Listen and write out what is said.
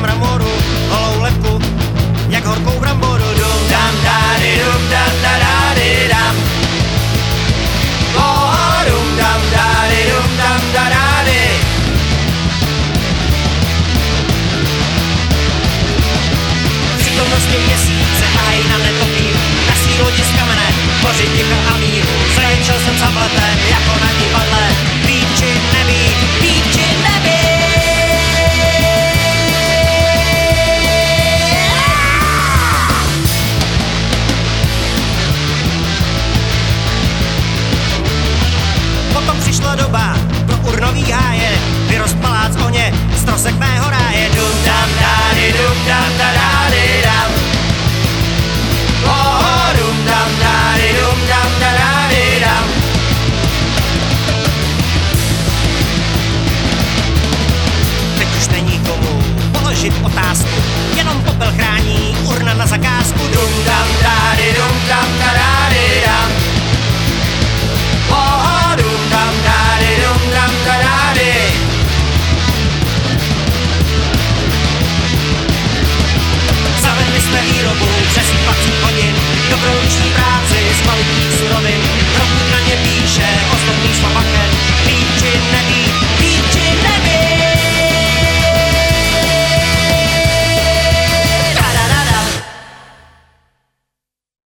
mramoru, holou lepku, jak horkou bramboru. Dum dam dády, dum dam dády dam. Oh, dum dam dády, dum dam dády. V přítomnosti měsíce hájí na netopír, na svý lodi z kamene, boří ticha a míru. Zaječel jsem zapleten jako na divu.